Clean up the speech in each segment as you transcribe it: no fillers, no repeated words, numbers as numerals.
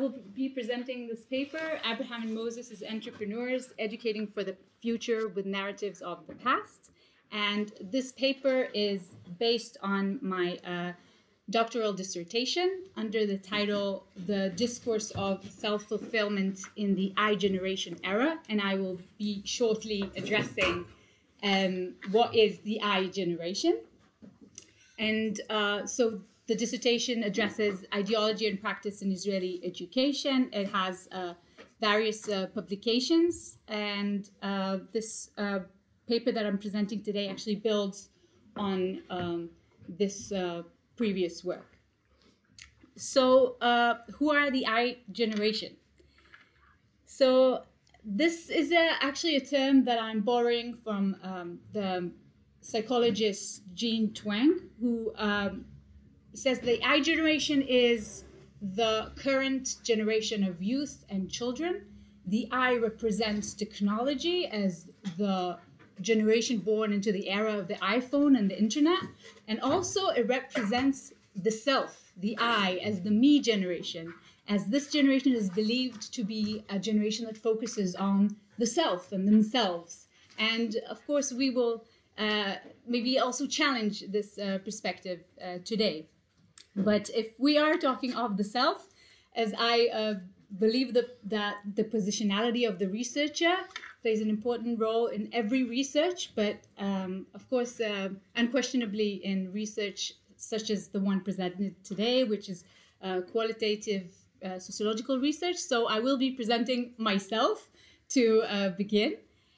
will be presenting this paper, Abraham and Moses as Entrepreneurs, Educating for the Future with Narratives of the Past. And this paper is based on my doctoral dissertation under the title, The Discourse of Self-Fulfillment in the I-Generation Era. And I will be shortly addressing what is the I-Generation. And so the dissertation addresses ideology and practice in Israeli education. It has various publications, and this paper that I'm presenting today actually builds on this previous work. So who are the I-Generation? So this is actually a term that I'm borrowing from the psychologist Jean Twenge, who says the I-Generation is the current generation of youth and children. The I represents technology as the generation born into the era of the iPhone and the internet. And also it represents the self, the I, as the me generation, as this generation is believed to be a generation that focuses on the self and themselves. And of course, we will maybe also challenge this perspective today. But if we are talking of the self, as I believe that the positionality of the researcher plays an important role in every research, but of course, unquestionably in research such as the one presented today, which is qualitative sociological research. So I will be presenting myself to begin.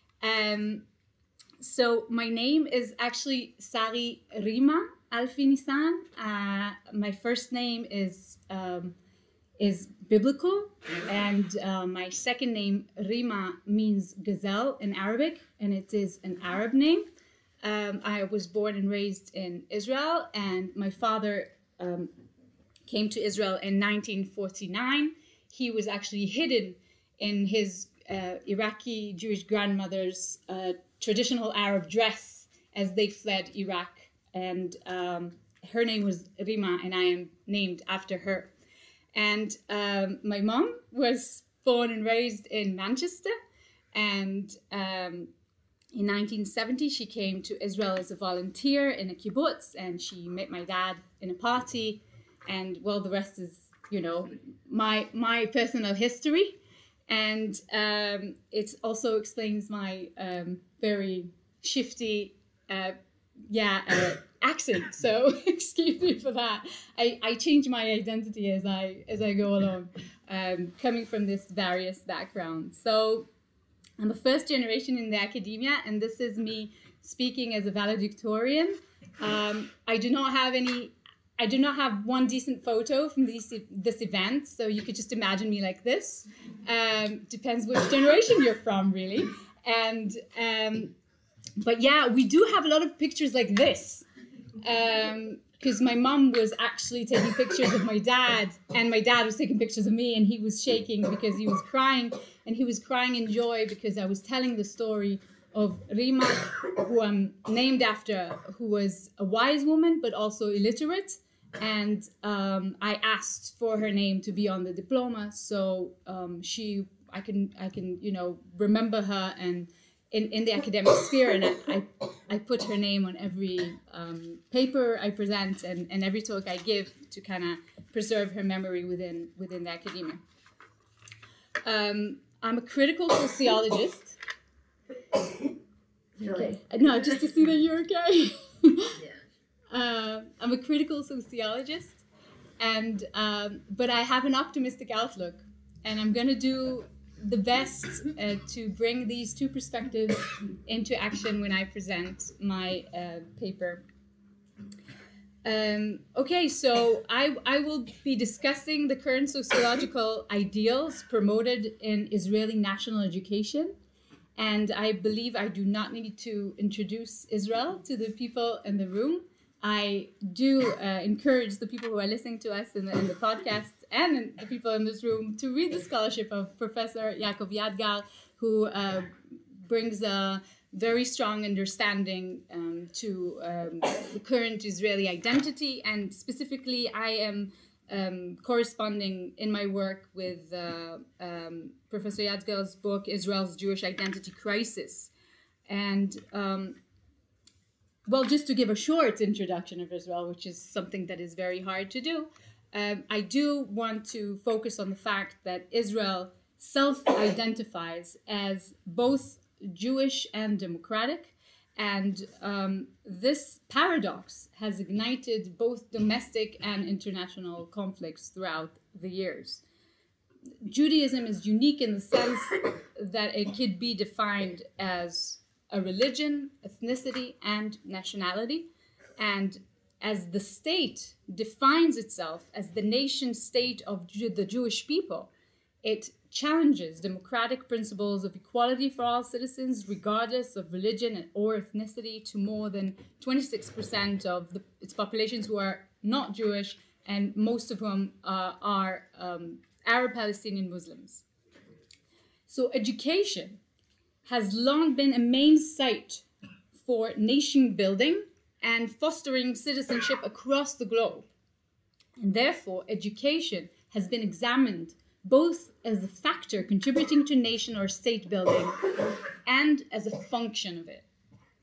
So my name is actually Sari Rima Alfi Nissan. My first name is biblical, and my second name, Rima, means gazelle in Arabic, and it is an Arab name. I was born and raised in Israel, and my father came to Israel in 1949. He was actually hidden in his Iraqi Jewish grandmother's traditional Arab dress as they fled Iraq. And her name was Rima, and I am named after her. And my mom was born and raised in Manchester. And in 1970, she came to Israel as a volunteer in a kibbutz, and she met my dad in a party. And well, the rest is, you know, my personal history. And it also explains my very shifty accent. So excuse me for that. I change my identity as I go along, coming from this various backgrounds. So I'm a first generation in the academia, and this is me speaking as a valedictorian. I do not have one decent photo from this event, so you could just imagine me like this. Depends which generation you're from, really. And but yeah, we do have a lot of pictures like this, because my mom was actually taking pictures of my dad, and my dad was taking pictures of me, and he was shaking because he was crying, and he was crying in joy because I was telling the story of Rima, who I'm named after, who was a wise woman but also illiterate. And I asked for her name to be on the diploma, so I can remember her and in the academic sphere, and I put her name on every paper I present and every talk I give to kind of preserve her memory within the academia. I'm a critical sociologist. Okay. No, just to see that you're okay. I'm a critical sociologist, and but I have an optimistic outlook, and I'm going to do the best to bring these two perspectives into action when I present my paper. Okay, so I will be discussing the current sociological ideals promoted in Israeli national education. And I believe I do not need to introduce Israel to the people in the room. I do encourage the people who are listening to us in the podcast and the people in this room to read the scholarship of Professor Yaakov Yadgar, who brings a very strong understanding to the current Israeli identity. And specifically, I am corresponding in my work with Professor Yatzgel's book, Israel's Jewish Identity Crisis. And well, just to give a short introduction of Israel, which is something that is very hard to do, I do want to focus on the fact that Israel self-identifies as both Jewish and democratic. And this paradox has ignited both domestic and international conflicts throughout the years. Judaism is unique in the sense that it could be defined as a religion, ethnicity, and nationality. And as the state defines itself as the nation state of the Jewish people, it challenges democratic principles of equality for all citizens, regardless of religion or ethnicity, to more than 26% of its populations who are not Jewish, and most of whom are Arab Palestinian Muslims. So education has long been a main site for nation building and fostering citizenship across the globe. And therefore, education has been examined both as a factor contributing to nation or state building and as a function of it.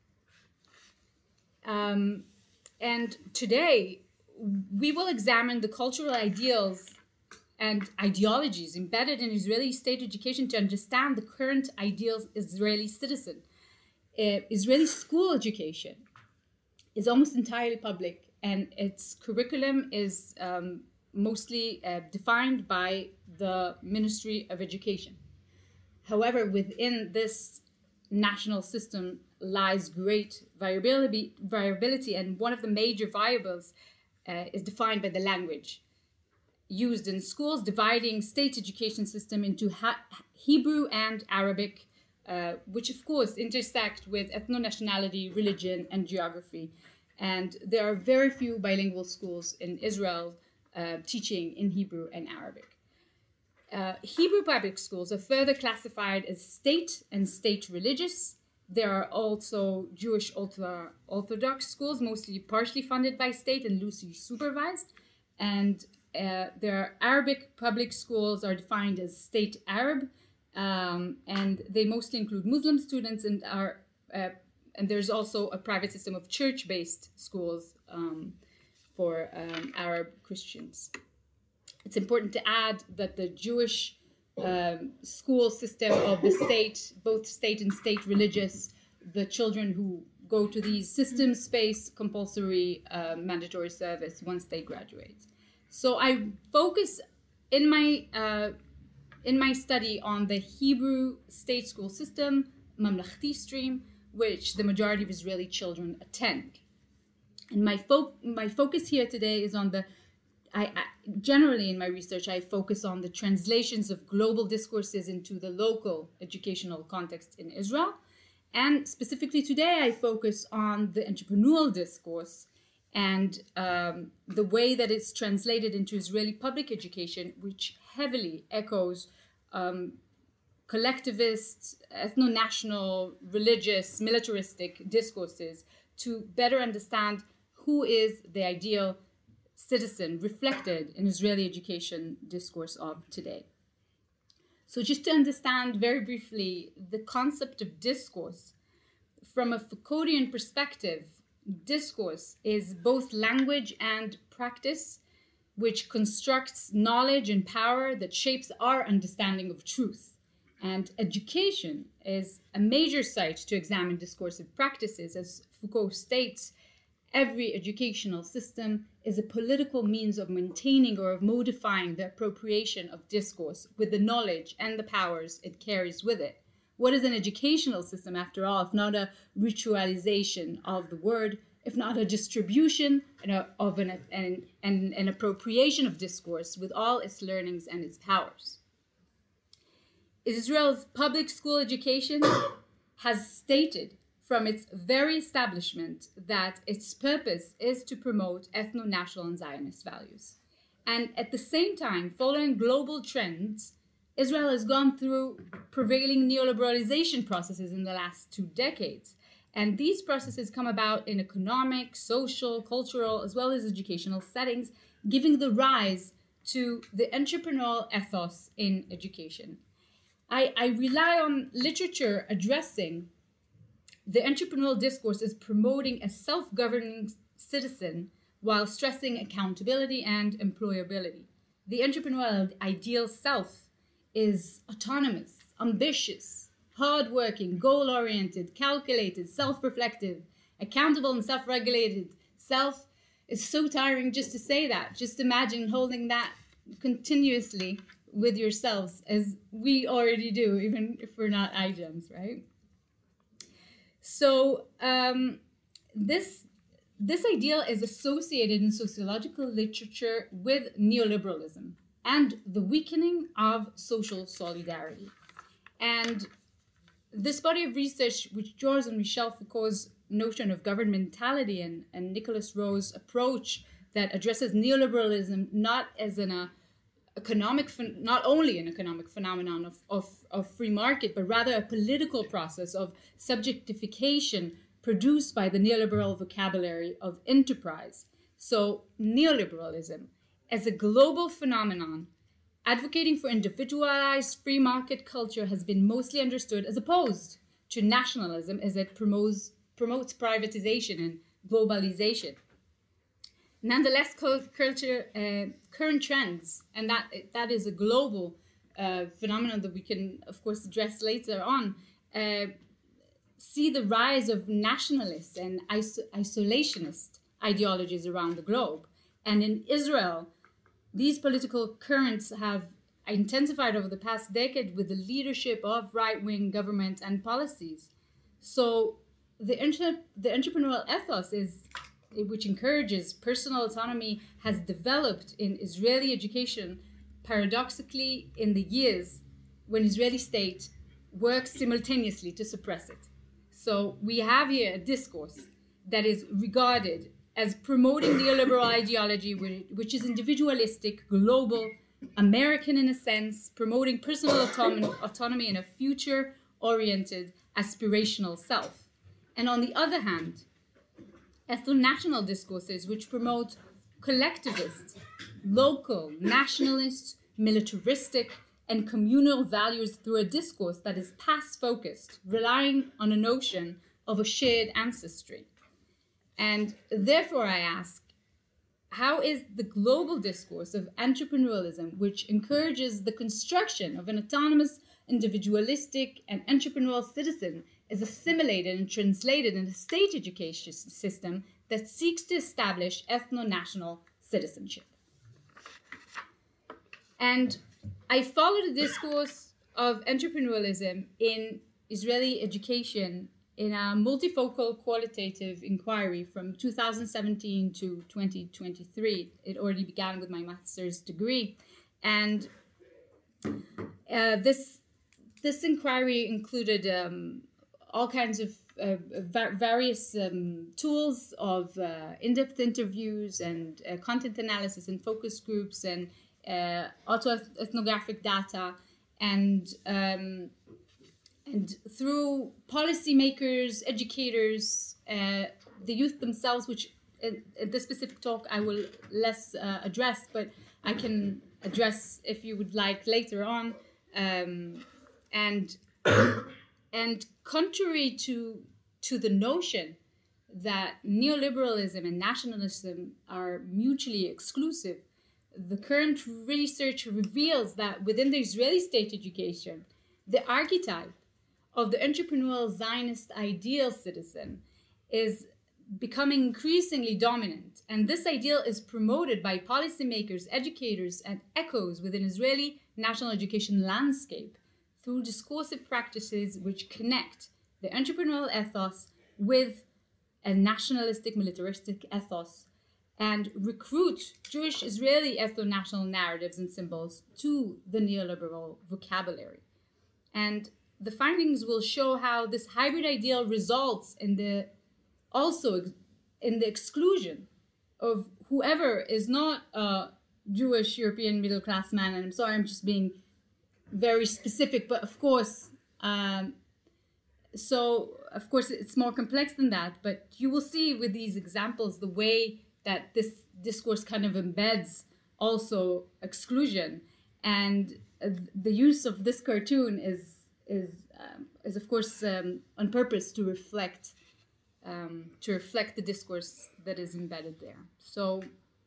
And today, we will examine the cultural ideals and ideologies embedded in Israeli state education to understand the current ideals Israeli citizen. Israeli school education is almost entirely public, and its curriculum is mostly defined by the Ministry of Education. However, within this national system lies great variability, and one of the major variables is defined by the language used in schools, dividing state education system into Hebrew and Arabic, which of course intersect with ethno-nationality, religion, and geography. And there are very few bilingual schools in Israel teaching in Hebrew and Arabic. Hebrew public schools are further classified as state and state religious. There are also Jewish Orthodox schools, mostly partially funded by state and loosely supervised. And there are Arabic public schools are defined as state Arab, and they mostly include Muslim students, and there's also a private system of church-based schools for Arab Christians. It's important to add that the Jewish school system of the state, both state and state religious, the children who go to these systems face compulsory mandatory service once they graduate. So I focus in my study on the Hebrew state school system, Mamlachti stream, which the majority of Israeli children attend. And my focus here today is on generally in my research, I focus on the translations of global discourses into the local educational context in Israel. And specifically today, I focus on the entrepreneurial discourse and the way that it's translated into Israeli public education, which heavily echoes collectivist, ethno-national, religious, militaristic discourses to better understand who is the ideal citizen reflected in Israeli education discourse of today. So just to understand very briefly the concept of discourse, from a Foucauldian perspective, discourse is both language and practice, which constructs knowledge and power that shapes our understanding of truth. And education is a major site to examine discursive practices. As Foucault states, every educational system is a political means of maintaining or of modifying the appropriation of discourse with the knowledge and the powers it carries with it. What is an educational system, after all, if not a ritualization of the word, if not a distribution of an appropriation of discourse with all its learnings and its powers? Israel's public school education has stated from its very establishment that its purpose is to promote ethno-national and Zionist values. And at the same time, following global trends, Israel has gone through prevailing neoliberalization processes in the last 2 decades. And these processes come about in economic, social, cultural, as well as educational settings, giving the rise to the entrepreneurial ethos in education. I rely on literature addressing the entrepreneurial discourse as promoting a self-governing citizen while stressing accountability and employability. The entrepreneurial ideal self is autonomous, ambitious, hardworking, goal-oriented, calculated, self-reflective, accountable and self-regulated. Self is so tiring just to say that. Just imagine holding that continuously with yourselves, as we already do, even if we're not iGEMs, right? So this ideal is associated in sociological literature with neoliberalism and the weakening of social solidarity. And this body of research, which draws on Michel Foucault's notion of governmentality and Nicolas Rowe's approach that addresses neoliberalism not as not only an economic phenomenon of free market, but rather a political process of subjectification produced by the neoliberal vocabulary of enterprise. So neoliberalism as a global phenomenon advocating for individualized free market culture has been mostly understood as opposed to nationalism, as it promotes privatization and globalization. Nonetheless, current trends, and that is a global phenomenon that we can, of course, address later on, see the rise of nationalist and isolationist ideologies around the globe. And in Israel, these political currents have intensified over the past decade with the leadership of right-wing government and policies. So the entrepreneurial ethos which encourages personal autonomy, has developed in Israeli education, paradoxically, in the years when Israeli state works simultaneously to suppress it. So we have here a discourse that is regarded as promoting neoliberal ideology, which is individualistic, global, American in a sense, promoting personal autonomy and a future-oriented, aspirational self. And on the other hand, ethno-national discourses which promote collectivist, local, nationalist, militaristic, and communal values through a discourse that is past-focused, relying on a notion of a shared ancestry. And therefore I ask, how is the global discourse of entrepreneurialism, which encourages the construction of an autonomous, individualistic, and entrepreneurial citizen, is assimilated and translated in a state education system that seeks to establish ethno-national citizenship? And I follow the discourse of entrepreneurialism in Israeli education in a multifocal qualitative inquiry from 2017 to 2023. It already began with my master's degree. And this inquiry included all kinds of various tools of in-depth interviews and content analysis and focus groups and autoethnographic data, and through policymakers, educators, the youth themselves, which in this specific talk I will less address, but I can address if you would like later on. And contrary to the notion that neoliberalism and nationalism are mutually exclusive, the current research reveals that within the Israeli state education, the archetype of the entrepreneurial Zionist ideal citizen is becoming increasingly dominant. And this ideal is promoted by policymakers, educators, and echoes within Israeli national education landscape through discursive practices which connect the entrepreneurial ethos with a nationalistic, militaristic ethos and recruit Jewish Israeli ethno-national narratives and symbols to the neoliberal vocabulary. And the findings will show how this hybrid ideal results in the exclusion of whoever is not a Jewish European middle class man. And I'm sorry, I'm just being very specific, but of course, it's more complex than that. But you will see with these examples the way that this discourse kind of embeds also exclusion. And the use of this cartoon is of course on purpose to reflect the discourse that is embedded there. So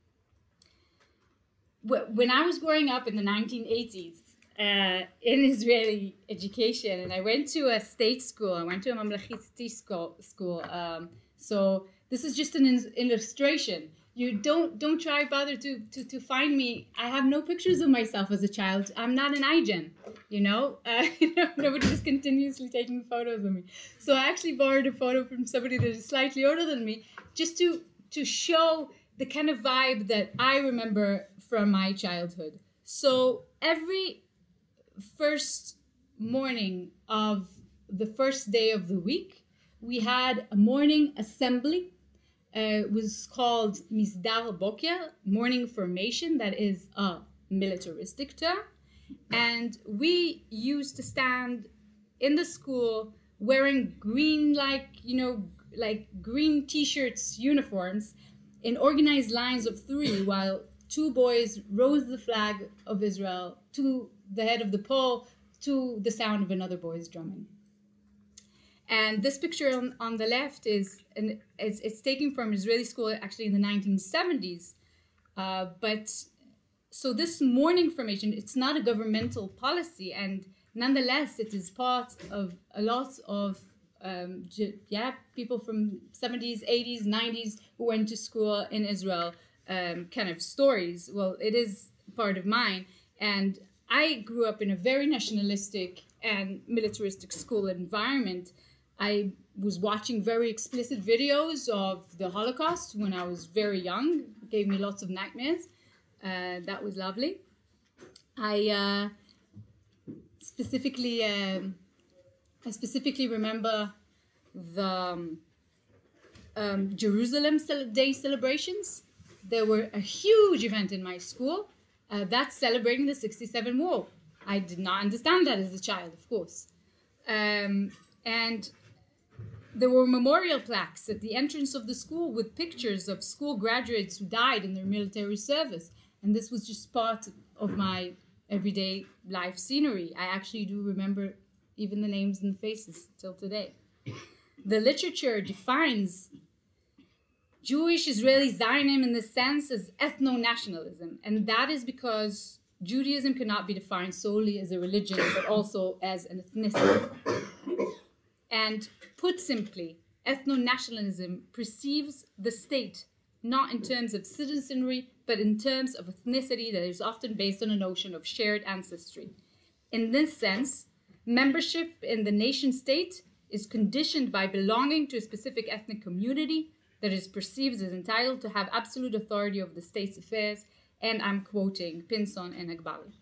when I was growing up in the 1980s in Israeli education, and I went to a state school, I went to a Mamlechit school. So this is just an illustration. You don't try bother to find me. I have no pictures of myself as a child. I'm not an iGen, Nobody is continuously taking photos of me. So I actually borrowed a photo from somebody that is slightly older than me, just to show the kind of vibe that I remember from my childhood. So every first morning of the first day of the week, we had a morning assembly. It was called Misdar Boker, morning formation. That is a militaristic term. And we used to stand in the school wearing green, like green t-shirts, uniforms, in organized lines of 3, while 2 boys rose the flag of Israel to the head of the pole to the sound of another boy's drumming. And this picture on the left it's taken from Israeli school actually in the 1970s. But so this morning formation, it's not a governmental policy, and nonetheless it is part of a lot of people from 70s, 80s, 90s who went to school in Israel, kind of stories. Well, it is part of mine. And I grew up in a very nationalistic and militaristic school environment. I was watching very explicit videos of the Holocaust when I was very young. It gave me lots of nightmares. That was lovely. I specifically remember the Jerusalem Day celebrations. There were a huge event in my school that's celebrating the 67 war. I did not understand that as a child, of course. And there were memorial plaques at the entrance of the school with pictures of school graduates who died in their military service. And this was just part of my everyday life scenery. I actually do remember even the names and faces till today. The literature defines Jewish Israeli Zionism in the sense as ethno-nationalism. And that is because Judaism cannot be defined solely as a religion, but also as an ethnicity. And put simply, ethno-nationalism perceives the state not in terms of citizenry, but in terms of ethnicity that is often based on a notion of shared ancestry. In this sense, membership in the nation state is conditioned by belonging to a specific ethnic community that is perceived as entitled to have absolute authority over the state's affairs, and I'm quoting Pinson and Agbali.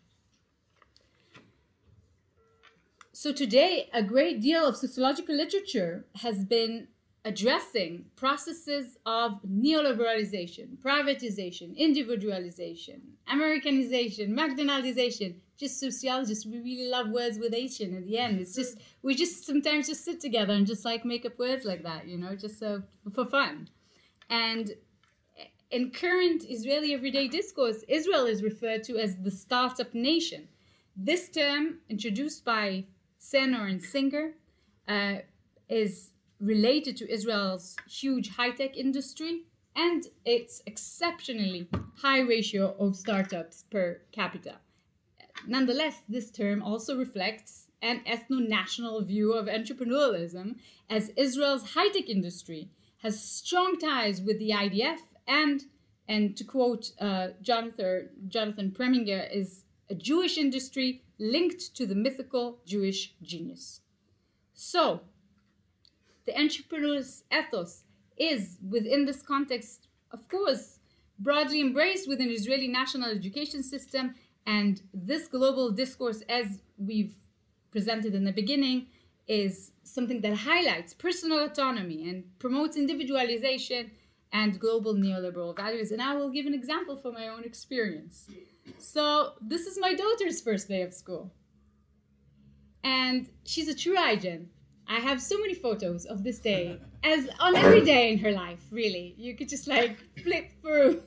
So today, a great deal of sociological literature has been addressing processes of neoliberalization, privatization, individualization, Americanization, McDonaldization. Just sociologists, we really love words with Asian at the end. It's just, we just sometimes just sit together and just like make up words like that, just so for fun. And in current Israeli everyday discourse, Israel is referred to as the startup nation. This term, introduced by Senor and Singer, is related to Israel's huge high-tech industry and its exceptionally high ratio of startups per capita. Nonetheless, this term also reflects an ethno-national view of entrepreneurialism, as Israel's high-tech industry has strong ties with the IDF and to quote Jonathan Preminger, is a Jewish industry linked to the mythical Jewish genius. So, the entrepreneur's ethos is, within this context, of course, broadly embraced within Israeli national education system, and this global discourse, as we've presented in the beginning, is something that highlights personal autonomy and promotes individualization and global neoliberal values. And I will give an example from my own experience. So this is my daughter's first day of school. And she's a true IGen. I have so many photos of this day, as on every day in her life, really. You could just like flip through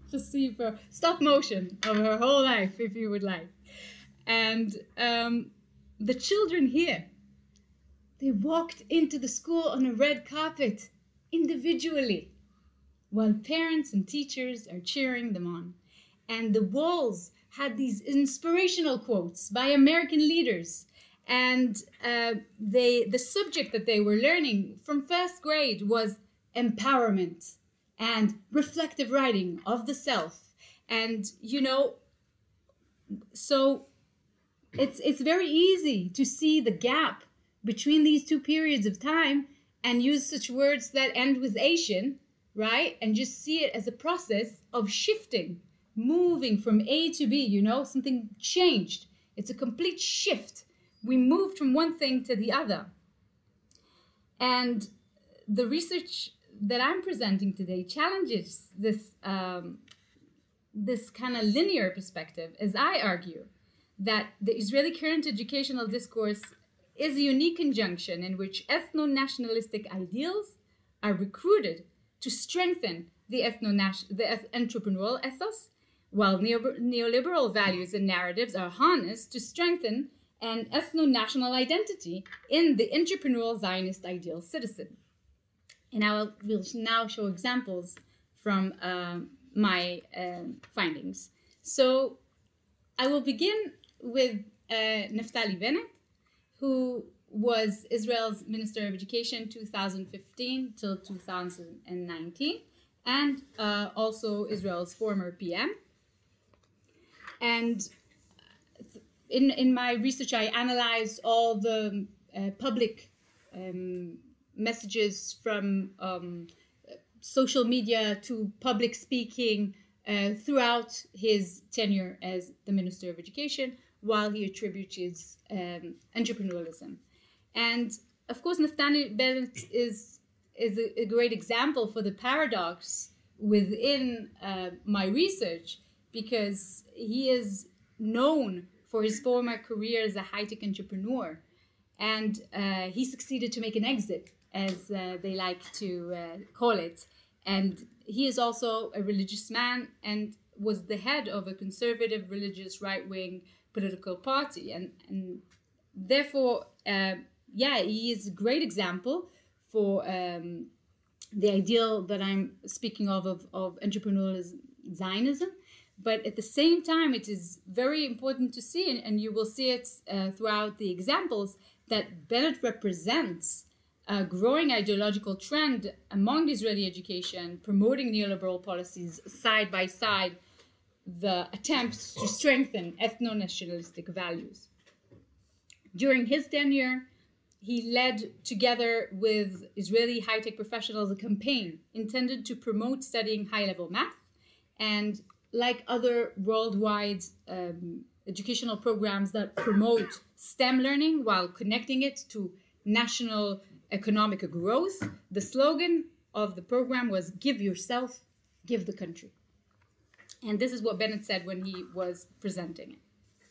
Just see for stop motion of her whole life, if you would like. And the children here, they walked into the school on a red carpet individually, while parents and teachers are cheering them on. And the walls had these inspirational quotes by American leaders. And the subject that they were learning from first grade was empowerment and reflective writing of the self. And, you know, so it's very easy to see the gap between these two periods of time and use such words that end with Asian, right? And just see it as a process of shifting, moving from A to B, you know, something changed. It's a complete shift. We moved from one thing to the other. And the research that I'm presenting today challenges this this kind of linear perspective, as I argue that the Israeli current educational discourse is a unique conjunction in which ethno-nationalistic ideals are recruited to strengthen the entrepreneurial ethos, while neoliberal values and narratives are harnessed to strengthen an ethno-national identity in the entrepreneurial Zionist ideal citizen. And I will now show examples from my findings. So I will begin with Naftali Bennett, who was Israel's Minister of Education 2015 till 2019, and also Israel's former PM. And in my research, I analyzed all the public messages from social media to public speaking throughout his tenure as the Minister of Education, while he attributes his entrepreneurialism. And of course, Naftali Bennett is a great example for the paradox within my research, because he is known for his former career as a high-tech entrepreneur, and he succeeded to make an exit, as they like to call it. And he is also a religious man and was the head of a conservative religious right-wing political party. And therefore, he is a great example for the ideal that I'm speaking of entrepreneurial Zionism. But at the same time, it is very important to see, and you will see it throughout the examples, that Bennett represents a growing ideological trend among Israeli education, promoting neoliberal policies side by side the attempts to strengthen ethno-nationalistic values. During his tenure, he led, together with Israeli high-tech professionals, a campaign intended to promote studying high-level math, and like other worldwide educational programs that promote STEM learning while connecting it to national economic growth, the slogan of the program was "Give yourself, give the country." And this is what Bennett said when he was presenting it.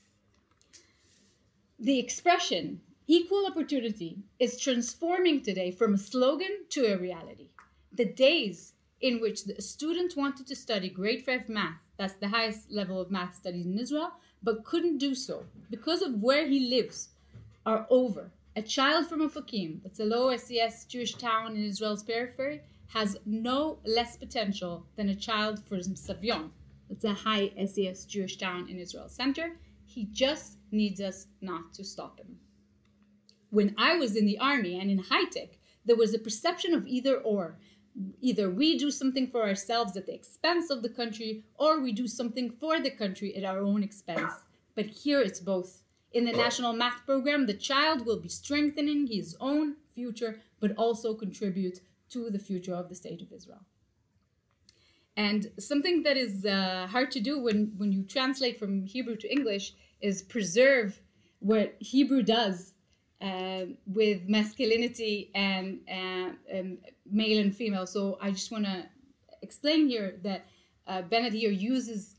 The expression equal opportunity is transforming today from a slogan to a reality. The days in which the student wanted to study grade 5 math, that's the highest level of math studied in Israel, but couldn't do so because of where he lives, are over. A child from Ofakim, that's a low SES Jewish town in Israel's periphery, has no less potential than a child from Savion, that's a high SES Jewish town in Israel's center. He just needs us not to stop him. When I was in the army and in high tech, there was a perception of either or. Either we do something for ourselves at the expense of the country, or we do something for the country at our own expense. But here it's both. In the National Math Program, the child will be strengthening his own future, but also contribute to the future of the State of Israel. And something that is hard to do when you translate from Hebrew to English is preserve what Hebrew does with masculinity and male and female. So I just want to explain here that Bennett here uses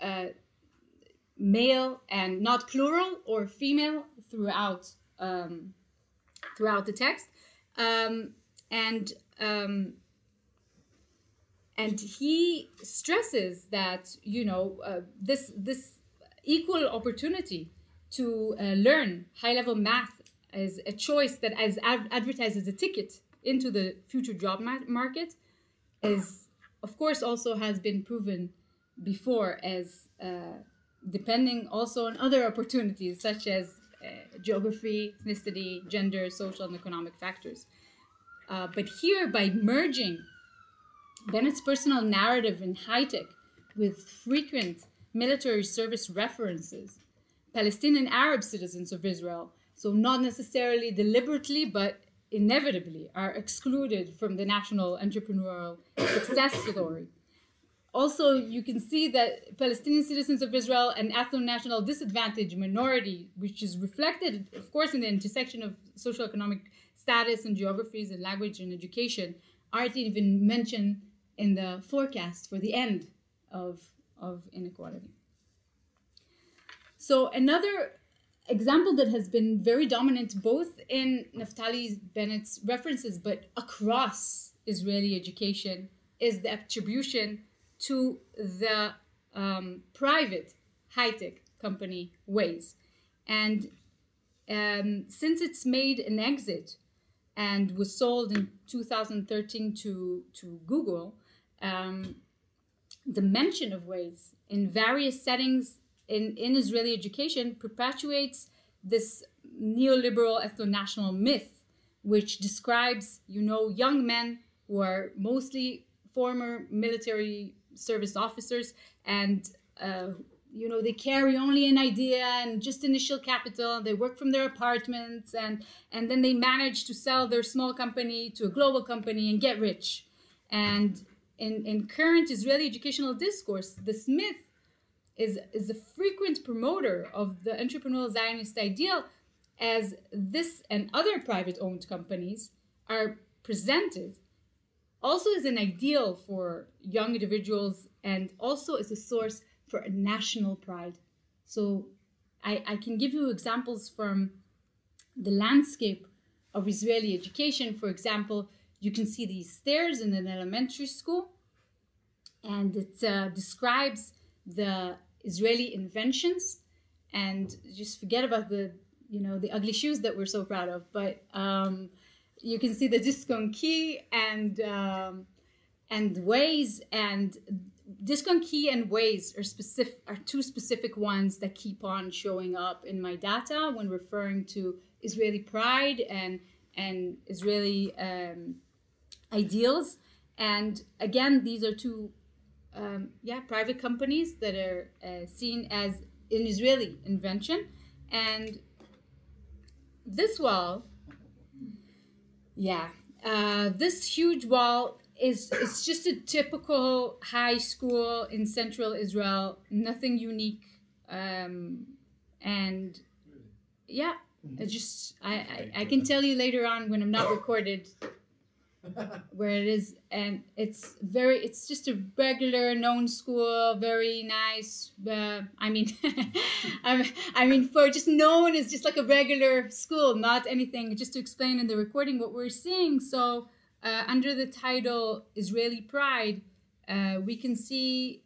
male and not plural or female throughout the text, and And he stresses that, this equal opportunity to learn high-level math as a choice that is advertised as a ticket into the future job market is, of course, also has been proven before as depending also on other opportunities such as geography, ethnicity, gender, social and economic factors. But here, by merging Bennett's personal narrative in high-tech with frequent military service references, Palestinian Arab citizens of Israel, so not necessarily deliberately, but inevitably, are excluded from the national entrepreneurial success story. Also, you can see that Palestinian citizens of Israel, an ethno-national disadvantaged minority, which is reflected, of course, in the intersection of socioeconomic status and geographies and language and education, aren't even mentioned in the forecast for the end of inequality. So another example that has been very dominant both in Naftali Bennett's references but across Israeli education is the attribution to the private high-tech company Waze. And since it's made an exit and was sold in 2013 to Google, the mention of Waze in various settings in Israeli education perpetuates this neoliberal ethno-national myth, which describes, young men who are mostly former military service officers and, they carry only an idea and just initial capital. They work from their apartments and then they manage to sell their small company to a global company and get rich. And in current Israeli educational discourse, this myth is a frequent promoter of the entrepreneurial Zionist ideal, as this and other private-owned companies are presented also as an ideal for young individuals and also as a source for a national pride. So I can give you examples from the landscape of Israeli education. For example, you can see these stairs in an elementary school, and it describes the Israeli inventions, and just forget about the ugly shoes that we're so proud of. But you can see the Discon Key and Waze, and Discon Key and Waze are two specific ones that keep on showing up in my data when referring to Israeli pride and Israeli ideals. And again, these are two private companies that are seen as an Israeli invention. And this wall, this huge wall is just a typical high school in central Israel, nothing unique. And yeah, I can tell you later on when I'm not recorded where it is, and it's just a regular known school, very nice. For just known as just like a regular school, not anything. Just to explain in the recording what we're seeing. So under the title Israeli Pride, we can see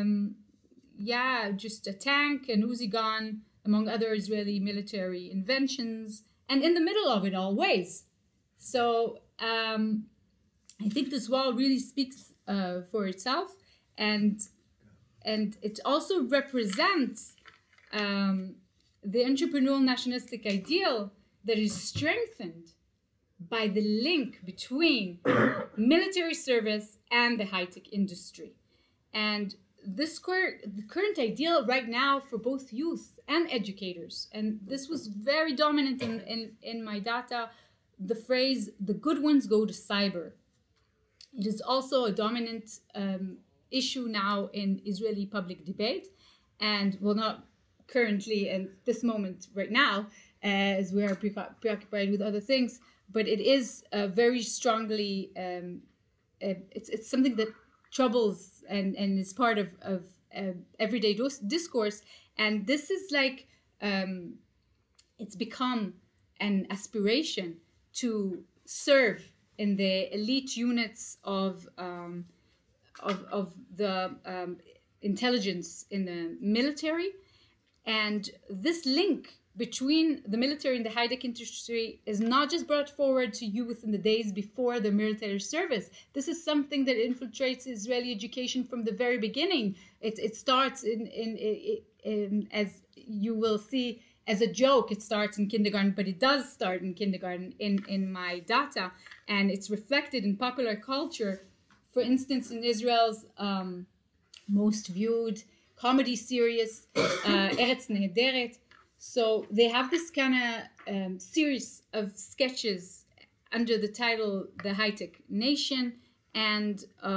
just a tank, an Uzi gun, among other Israeli military inventions, and in the middle of it all, Waze. So I think this wall really speaks for itself, and it also represents the entrepreneurial nationalistic ideal that is strengthened by the link between military service and the high-tech industry. And the current ideal right now for both youth and educators, and this was very dominant in my data, the phrase, the good ones go to cyber. It is also a dominant issue now in Israeli public debate, and well, not currently in this moment right now, as we are preoccupied with other things, but it is very strongly, it's something that troubles and is part of everyday discourse. And this is like, it's become an aspiration to serve in the elite units of of the intelligence in the military. And this link between the military and the high-tech industry is not just brought forward to youth in the days before the military service. This is something that infiltrates Israeli education from the very beginning. It starts in as you will see, as a joke. It starts in kindergarten, but it does start in kindergarten in my data, and it's reflected in popular culture. For instance, in Israel's most viewed comedy series, Eretz Nehederet. So they have this kind of series of sketches under the title "The High-Tech Nation," and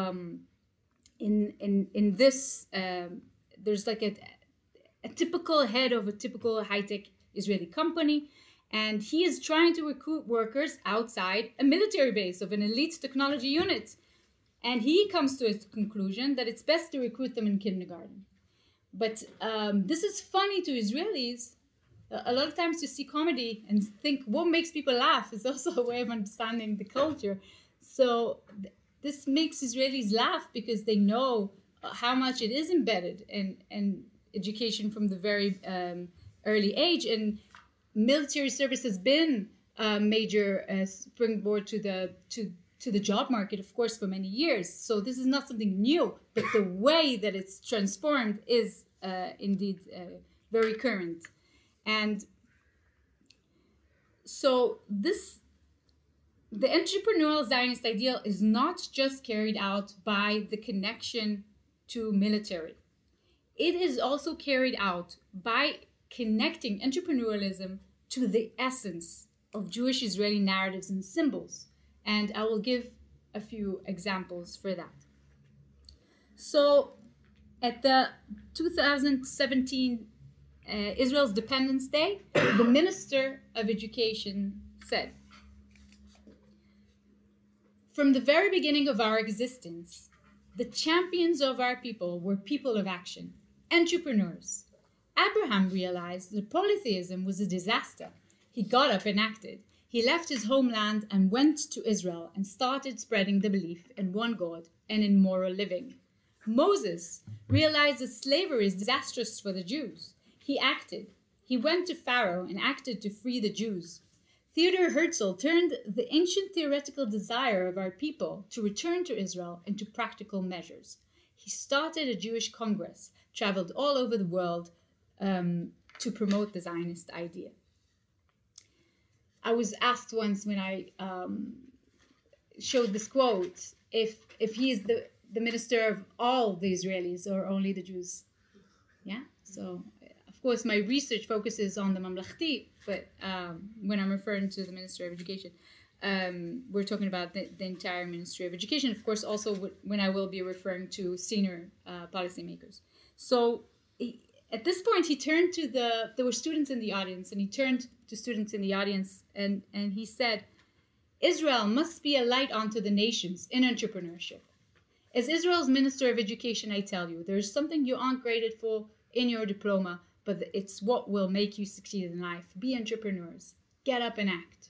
in this there's like a typical head of a typical high-tech Israeli company, and he is trying to recruit workers outside a military base of an elite technology unit, and he comes to a conclusion that it's best to recruit them in kindergarten. But this is funny to Israelis. A lot of times you see comedy and think what makes people laugh is also a way of understanding the culture. So this makes Israelis laugh because they know how much it is embedded in education from the very early age. And military service has been a major springboard to the job market, of course, for many years. So this is not something new, but the way that it's transformed is indeed very current. And so the entrepreneurial Zionist ideal is not just carried out by the connection to military. It is also carried out by connecting entrepreneurialism to the essence of Jewish Israeli narratives and symbols. And I will give a few examples for that. So at the 2017 Israel's Independence Day, the Minister of Education said, "From the very beginning of our existence, the champions of our people were people of action, entrepreneurs. Abraham realized that polytheism was a disaster. He got up and acted. He left his homeland and went to Israel and started spreading the belief in one God and in moral living. Moses realized that slavery is disastrous for the Jews. He acted. He went to Pharaoh and acted to free the Jews. Theodor Herzl turned the ancient theoretical desire of our people to return to Israel into practical measures. He started a Jewish Congress, traveled all over the world to promote the Zionist idea." I was asked once when I showed this quote if he is the minister of all the Israelis or only the Jews. Yeah, so of course my research focuses on the Mamlechti, but when I'm referring to the Minister of Education, we're talking about the entire Ministry of Education. Of course, also when I will be referring to senior policymakers. So at this point, he turned to there were students in the audience, and he turned to students in the audience and he said, "Israel must be a light unto the nations in entrepreneurship. As Israel's Minister of Education, I tell you, there's something you aren't graded for in your diploma, but it's what will make you succeed in life. Be entrepreneurs. Get up and act."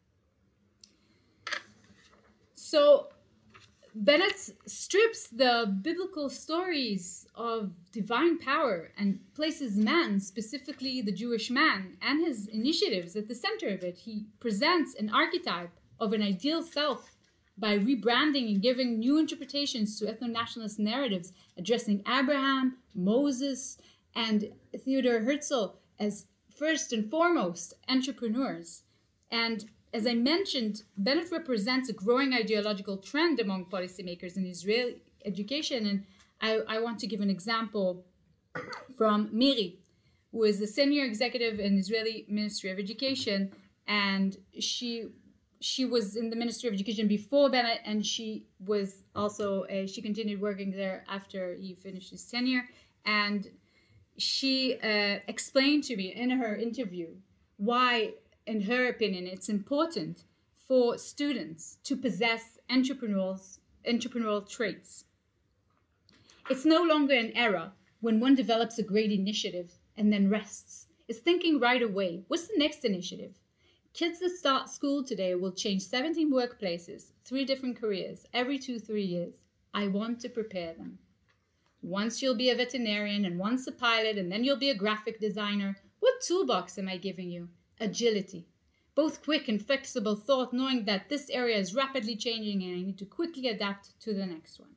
So Bennett strips the biblical stories of divine power and places man, specifically the Jewish man, and his initiatives at the center of it. He presents an archetype of an ideal self by rebranding and giving new interpretations to ethno-nationalist narratives, addressing Abraham, Moses, and Theodor Herzl as first and foremost entrepreneurs. And as I mentioned, Bennett represents a growing ideological trend among policymakers in Israeli education. And I want to give an example from Miri, who is a senior executive in Israeli Ministry of Education. And she was in the Ministry of Education before Bennett, and she was also, she continued working there after he finished his tenure. And she explained to me in her interview why, in her opinion, it's important for students to possess entrepreneurial traits. It's no longer an era when one develops a great initiative and then rests. It's thinking right away, what's the next initiative? Kids that start school today will change 17 workplaces, 3 different careers, every 2-3 years. I want to prepare them. Once you'll be a veterinarian, and once a pilot, and then you'll be a graphic designer. What toolbox am I giving you? Agility. Both quick and flexible thought, knowing that this area is rapidly changing and I need to quickly adapt to the next one.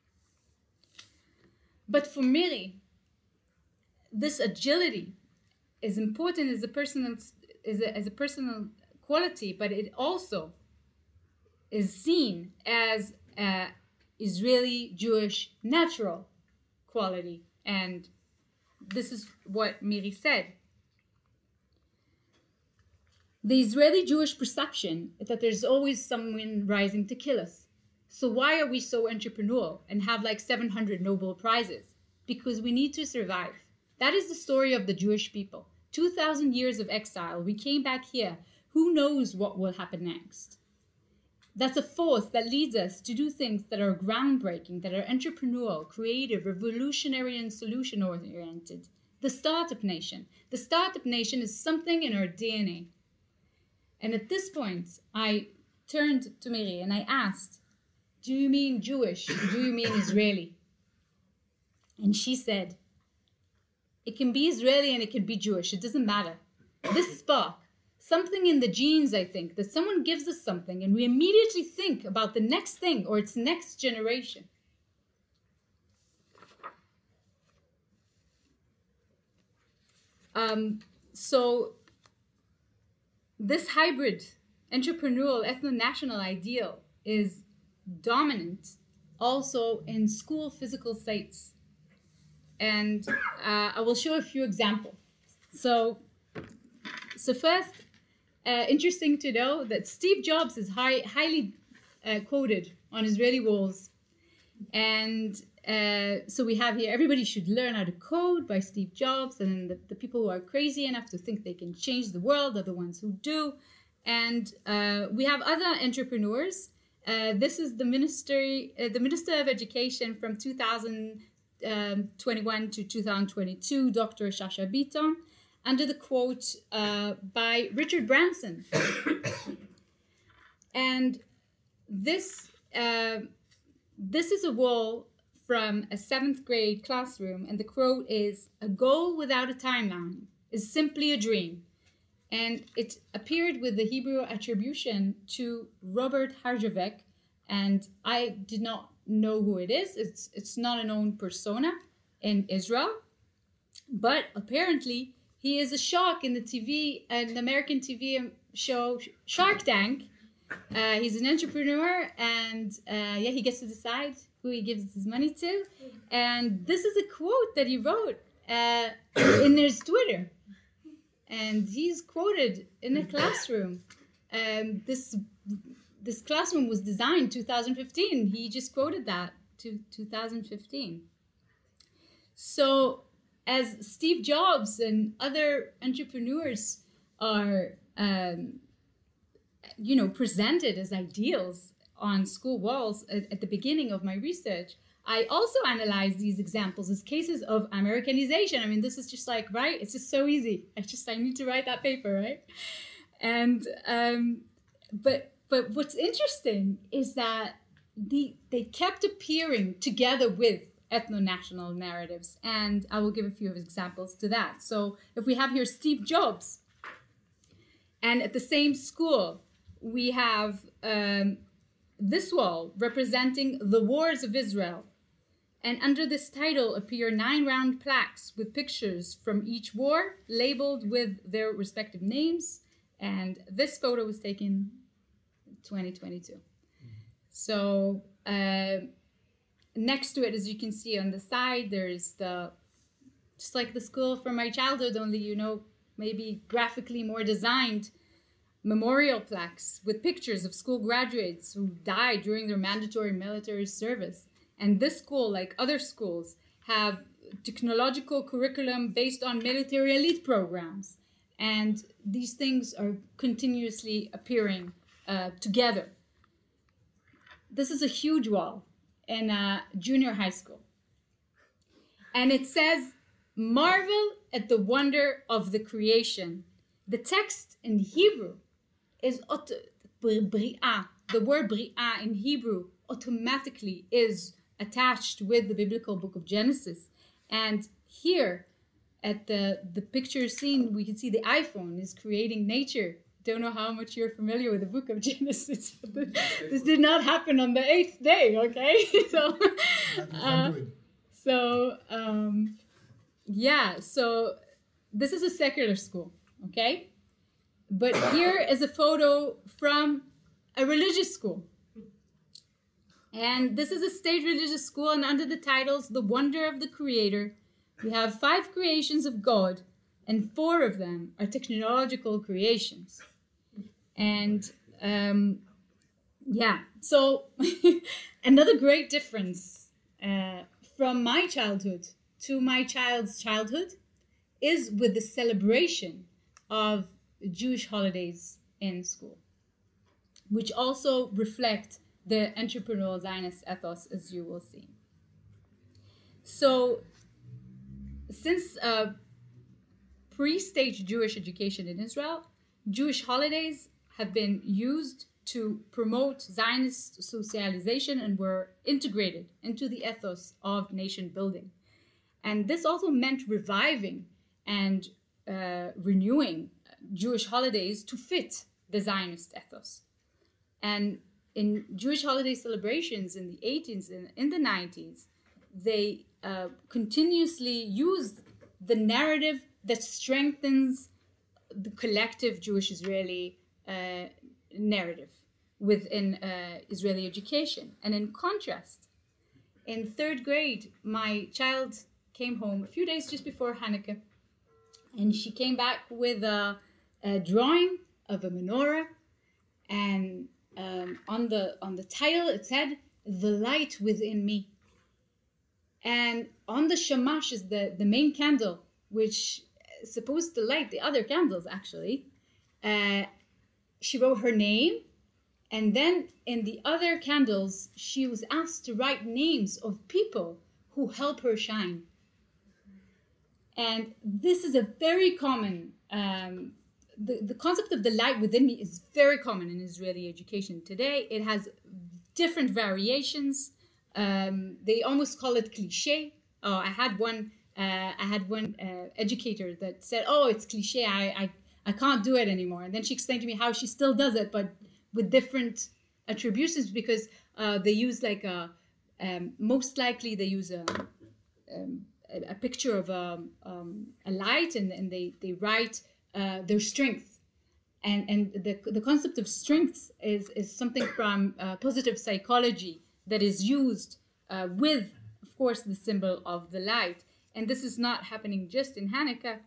But for Miri, this agility is important as a personal quality, but it also is seen as an Israeli Jewish natural quality. And this is what Miri said. The Israeli Jewish perception is that there's always someone rising to kill us. So why are we so entrepreneurial and have like 700 Nobel Prizes? Because we need to survive. That is the story of the Jewish people. 2,000 years of exile. We came back here. Who knows what will happen next? That's a force that leads us to do things that are groundbreaking, that are entrepreneurial, creative, revolutionary, and solution-oriented. The startup nation. The startup nation is something in our DNA. And at this point, I turned to Miri and I asked, do you mean Jewish? Or do you mean Israeli? And she said, it can be Israeli and it can be Jewish. It doesn't matter. This spark, something in the genes, I think, that someone gives us something and we immediately think about the next thing or its next generation. So this hybrid entrepreneurial ethno-national ideal is dominant also in school physical sites. And I will show a few examples. So first, interesting to know that Steve Jobs is highly quoted on Israeli walls. And so we have here, everybody should learn how to code by Steve Jobs. And then the people who are crazy enough to think they can change the world are the ones who do. And we have other entrepreneurs. This is the Minister of Education from 2021 to 2022, Dr. Shasha Bitton, under the quote by Richard Branson. And this is a wall from a 7th grade classroom, and the quote is, "A goal without a timeline is simply a dream." And it appeared with the Hebrew attribution to Robert Harjavec, and I did not know who it is. It's not a known persona in Israel, but apparently he is a shark in an American TV show, Shark Tank. He's an entrepreneur, and he gets to decide who he gives his money to. And this is a quote that he wrote in his Twitter. And he's quoted in a classroom. This classroom was designed 2015. He just quoted that to 2015. So as Steve Jobs and other entrepreneurs are presented as ideals on school walls at the beginning of my research, I also analyzed these examples as cases of Americanization. I mean, this is just like, right? It's just so easy. I need to write that paper, right? And but what's interesting is that they kept appearing together with ethno-national narratives, and I will give a few examples to that. So if we have here Steve Jobs, and at the same school we have this wall representing the wars of Israel, and under this title appear 9 round plaques with pictures from each war labeled with their respective names, and this photo was taken in 2022. So next to it, as you can see on the side, there's just like the school from my childhood, only, maybe graphically more designed memorial plaques with pictures of school graduates who died during their mandatory military service. And this school, like other schools, have technological curriculum based on military elite programs. And these things are continuously appearing together. This is a huge wall in a junior high school. And it says, "Marvel at the wonder of the creation." The text in Hebrew is Bri'ah. The word Bri'ah in Hebrew automatically is attached with the biblical book of Genesis. And here at the picture scene, we can see the iPhone is creating nature. Don't know how much you're familiar with the book of Genesis, but this did not happen on the 8th day, okay? So this is a secular school, okay? But here is a photo from a religious school. And this is a state religious school, and under the titles, The Wonder of the Creator, we have 5 creations of God, and 4 of them are technological creations. And so another great difference from my childhood to my child's childhood is with the celebration of Jewish holidays in school, which also reflect the entrepreneurial Zionist ethos, as you will see. So, since pre-state Jewish education in Israel, Jewish holidays have been used to promote Zionist socialization and were integrated into the ethos of nation building. And this also meant reviving and renewing Jewish holidays to fit the Zionist ethos. And in Jewish holiday celebrations in the 80s and in the 90s, they continuously used the narrative that strengthens the collective Jewish Israeli narrative within Israeli education. And in contrast, in 3rd grade, my child came home a few days just before Hanukkah, and she came back with a drawing of a menorah, and on the title it said, "The light within me." And on the shamash is the main candle, which is supposed to light the other candles, actually. She wrote her name, and then in the other candles, she was asked to write names of people who help her shine. And this is a very common, the concept of the light within me is very common in Israeli education today. It has different variations. They almost call it cliche. Oh, I had one educator that said, "Oh, it's cliche. I can't do it anymore." And then she explained to me how she still does it, but with different attributions, because they use most likely they use a picture of a light, and they write their strength. And the concept of strength is something from positive psychology that is used with, of course, the symbol of the light. And this is not happening just in Hanukkah,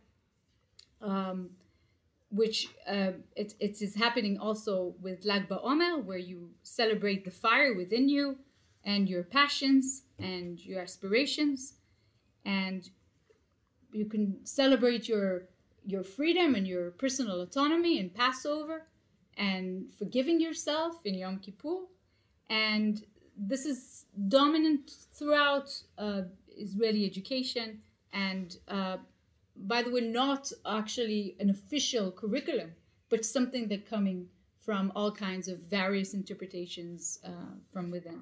which it is happening also with Lag BaOmer, where you celebrate the fire within you and your passions and your aspirations. And you can celebrate your freedom and your personal autonomy in Passover, and forgiving yourself in Yom Kippur. And this is dominant throughout Israeli education, and by the way, not actually an official curriculum, but something that coming from all kinds of various interpretations from within.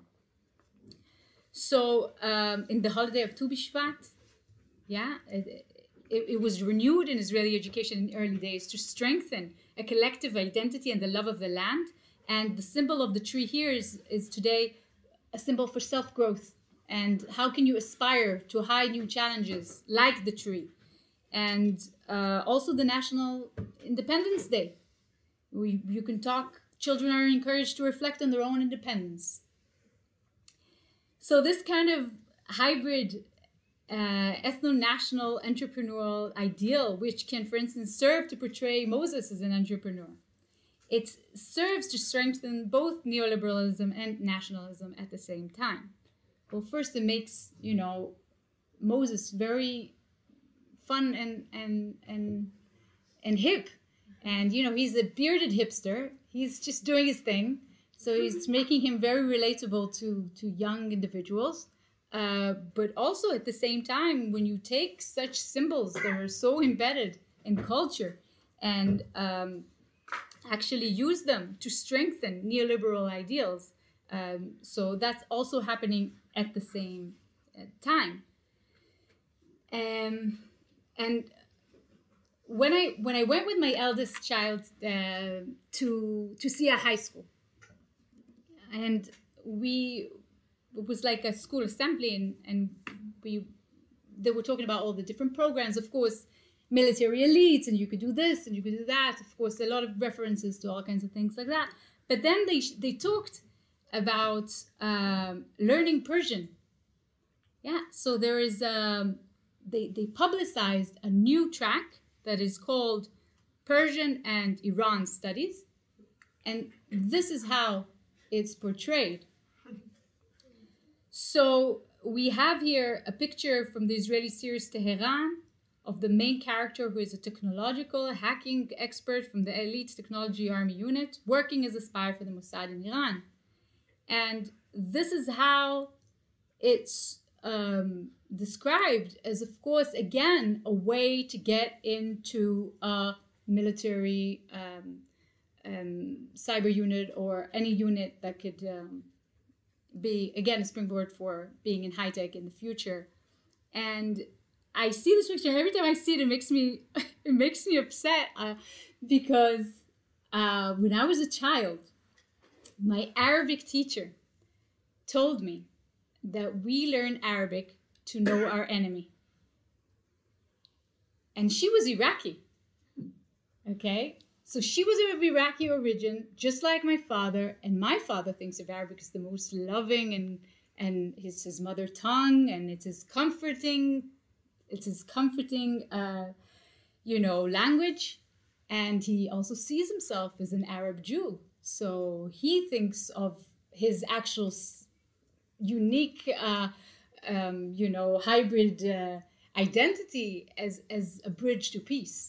So in the holiday of Tu B'Shvat, it was renewed in Israeli education in the early days to strengthen a collective identity and the love of the land. And the symbol of the tree here is today a symbol for self-growth. And how can you aspire to high new challenges like the tree? And also the National Independence Day. You can talk, children are encouraged to reflect on their own independence. So this kind of hybrid ethno-national entrepreneurial ideal, which can, for instance, serve to portray Moses as an entrepreneur, it serves to strengthen both neoliberalism and nationalism at the same time. Well, first it makes, Moses very fun and hip. And, he's a bearded hipster. He's just doing his thing. So he's making him very relatable to young individuals. But also at the same time, when you take such symbols that are so embedded in culture and actually use them to strengthen neoliberal ideals, So that's also happening at the same time. And when I went with my eldest child to see a high school, and it was like a school assembly, and they were talking about all the different programs, of course, military elites, and you could do this and you could do that, of course, a lot of references to all kinds of things like that. But then they talked about learning Persian. Yeah, so there is they publicized a new track that is called Persian and Iran Studies, and this is how it's portrayed. So we have here a picture from the Israeli series Tehran of the main character, who is a technological hacking expert from the elite technology army unit, working as a spy for the Mossad in Iran. And this is how it's described as, of course, again, a way to get into a military cyber unit, or any unit that could be, again, a springboard for being in high tech in the future. And I see this picture, and every time I see it, it makes me upset because when I was a child, my Arabic teacher told me that we learn Arabic to know our enemy. And she was Iraqi, okay? So she was of Iraqi origin, just like my father, and my father thinks of Arabic as the most loving, and it's his mother tongue, and it's his comforting language. And he also sees himself as an Arab Jew. So he thinks of his actual unique, hybrid identity as a bridge to peace.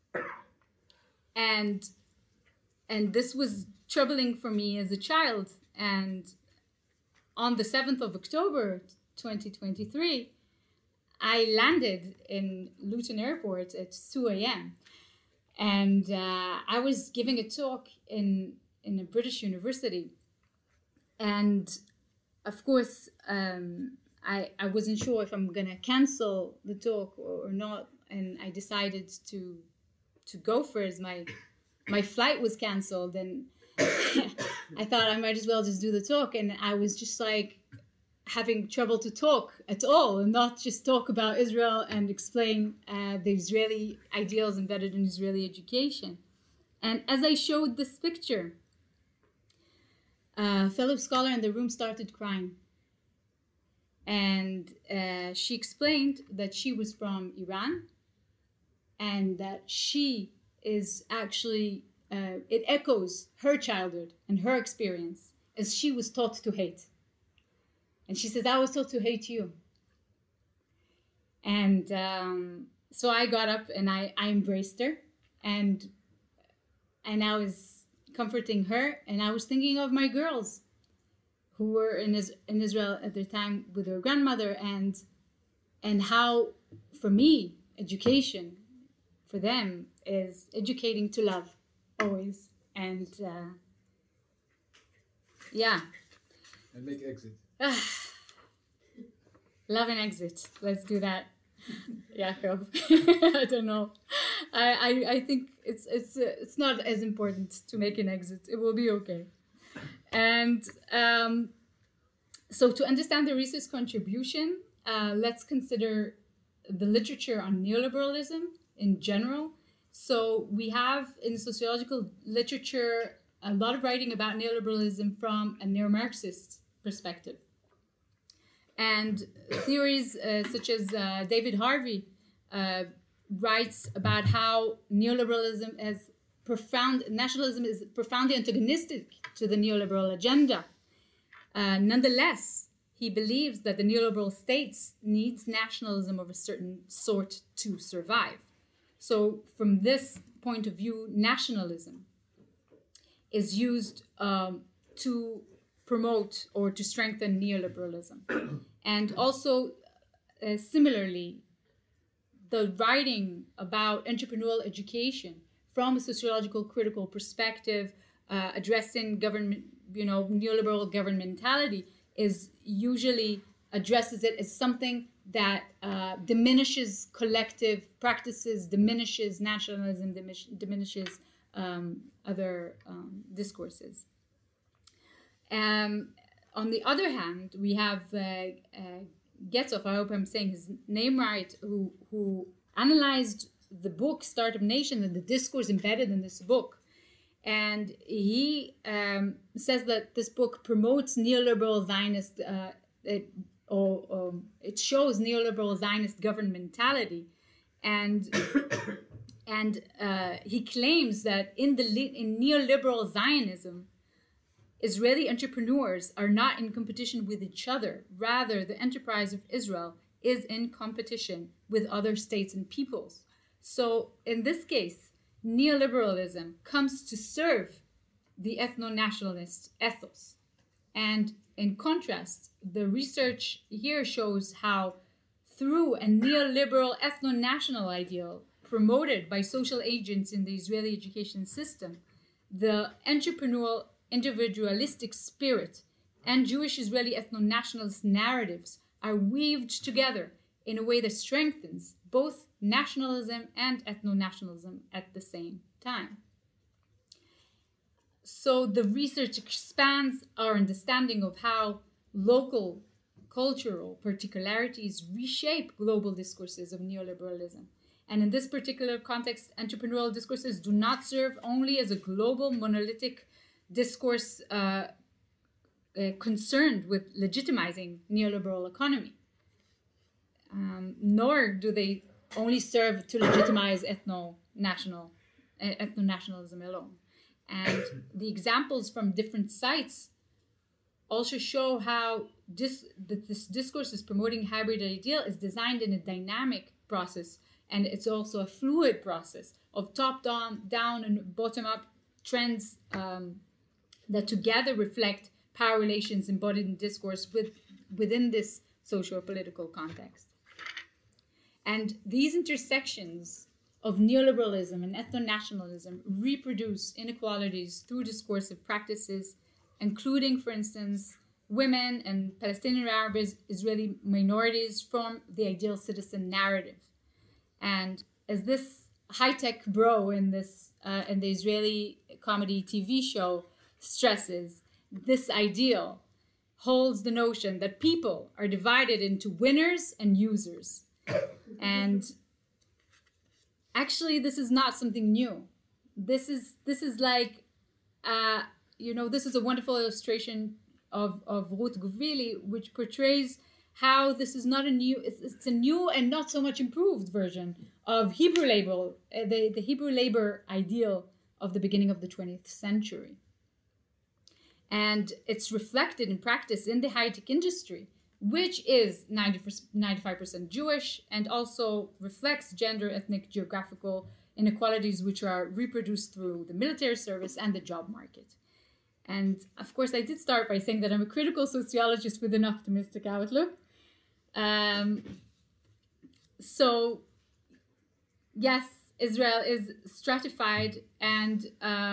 And this was troubling for me as a child. And on the 7th of October, 2023, I landed in Luton Airport at 2 a.m. And I was giving a talk in a British university. And of course, I wasn't sure if I'm going to cancel the talk or not. And I decided to go for it. My flight was canceled, and I thought I might as well just do the talk. And I was just like having trouble to talk at all, and not just talk about Israel and explain the Israeli ideals embedded in Israeli education. And as I showed this picture, a fellow scholar in the room started crying. And she explained that she was from Iran, and that she is actually, it echoes her childhood and her experience, as she was taught to hate. And she says, I was taught to hate you. And so I got up and I embraced her, and I was comforting her, and I was thinking of my girls who were in Israel at the time with their grandmother, and how, for me, education for them is educating to love, always. And And make exit. Love and exit. Let's do that. Yaakov. I don't know. I think it's not as important to make an exit. It will be okay. And so to understand the research contribution, let's consider the literature on neoliberalism in general. So we have in sociological literature a lot of writing about neoliberalism from a neo-Marxist perspective. And theories such as David Harvey writes about how neoliberalism nationalism is profoundly antagonistic to the neoliberal agenda. Nonetheless, he believes that the neoliberal states needs nationalism of a certain sort to survive. So from this point of view, nationalism is used to promote or to strengthen neoliberalism. And also, similarly, the writing about entrepreneurial education from a sociological critical perspective addressing government, neoliberal governmentality is usually addresses it as something that diminishes collective practices, diminishes nationalism, diminishes other discourses. On the other hand, we have Getzov, I hope I'm saying his name right, who analyzed the book Startup Nation and the discourse embedded in this book. And he says that this book promotes neoliberal Zionist, it shows neoliberal Zionist governmentality. And he claims that in neoliberal Zionism, Israeli entrepreneurs are not in competition with each other. Rather, the enterprise of Israel is in competition with other states and peoples. So in this case, neoliberalism comes to serve the ethno-nationalist ethos. And in contrast, the research here shows how through a neoliberal ethno-national ideal promoted by social agents in the Israeli education system, the entrepreneurial individualistic spirit and Jewish Israeli ethno-nationalist narratives are weaved together in a way that strengthens both nationalism and ethno-nationalism at the same time. So the research expands our understanding of how local cultural particularities reshape global discourses of neoliberalism. And in this particular context, entrepreneurial discourses do not serve only as a global monolithic discourse concerned with legitimizing neoliberal economy, nor do they only serve to legitimize ethno-nationalism alone. And the examples from different sites also show how this discourse is promoting hybrid ideal is designed in a dynamic process, and it's also a fluid process of top-down and bottom-up trends that together reflect power relations embodied in discourse within this socio-political context. And these intersections of neoliberalism and ethno-nationalism reproduce inequalities through discursive practices, including, for instance, women and Palestinian Arab Israeli minorities from the ideal citizen narrative. And as this high-tech bro in the Israeli comedy TV show stresses, this ideal holds the notion that people are divided into winners and users. And actually, this is not something new. This is like, this is a wonderful illustration of Ruth Guvili, which portrays how this is not a new, it's a new and not so much improved version of Hebrew labor, the Hebrew labor ideal of the beginning of the 20th century. And it's reflected in practice in the high-tech industry, which is 95% Jewish and also reflects gender, ethnic, geographical inequalities, which are reproduced through the military service and the job market. And of course, I did start by saying that I'm a critical sociologist with an optimistic outlook. So, yes, Israel is stratified, and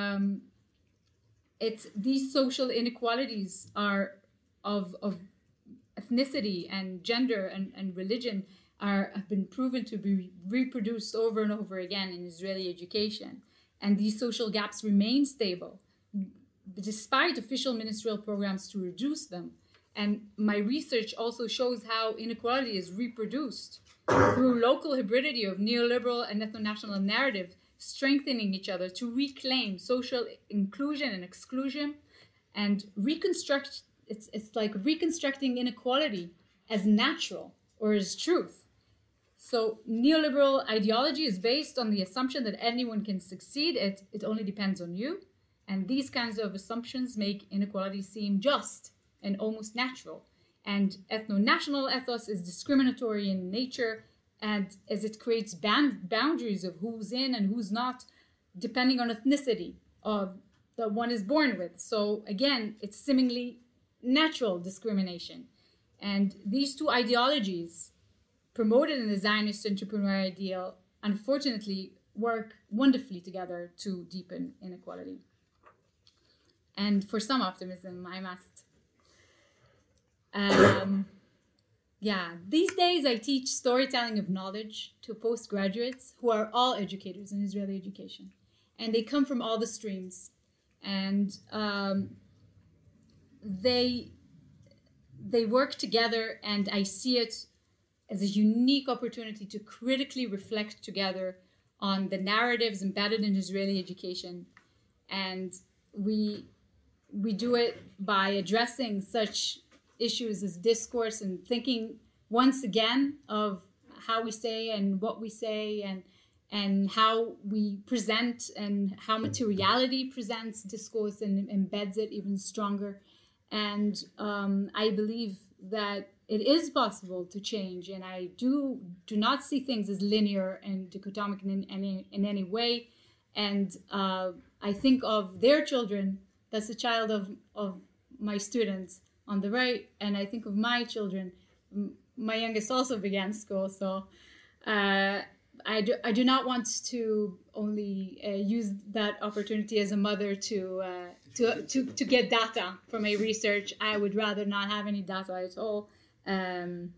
these social inequalities are of ethnicity and gender and religion have been proven to be reproduced over and over again in Israeli education. And these social gaps remain stable, despite official ministerial programs to reduce them. And my research also shows how inequality is reproduced through local hybridity of neoliberal and ethno-national narrative, strengthening each other to reclaim social inclusion and exclusion and reconstruct. It's like reconstructing inequality as natural or as truth. So neoliberal ideology is based on the assumption that anyone can succeed. It only depends on you. And these kinds of assumptions make inequality seem just and almost natural. And ethno-national ethos is discriminatory in nature, and as it creates boundaries of who's in and who's not, depending on ethnicity that one is born with. So again, it's seemingly natural discrimination. And these two ideologies promoted in the Zionist entrepreneurial ideal, unfortunately, work wonderfully together to deepen inequality. and for some optimism, I must. These days I teach storytelling of knowledge to postgraduates who are all educators in Israeli education. And they come from all the streams. And they work together, and I see it as a unique opportunity to critically reflect together on the narratives embedded in Israeli education. And we do it by addressing such issues as discourse and thinking once again of how we say and what we say and how we present and how materiality presents discourse and embeds it even stronger. And I believe that it is possible to change, and I do not see things as linear and dichotomic in any way. And I think of their children. That's the child of my students on the right, and I think of my children. My youngest also began school, so I do not want to only use that opportunity as a mother to get data for my research. I would rather not have any data at all, and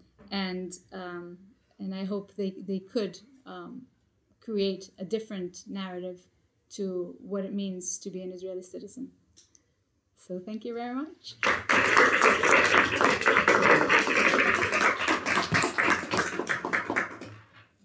I hope they could create a different narrative to what it means to be an Israeli citizen. So thank you very much.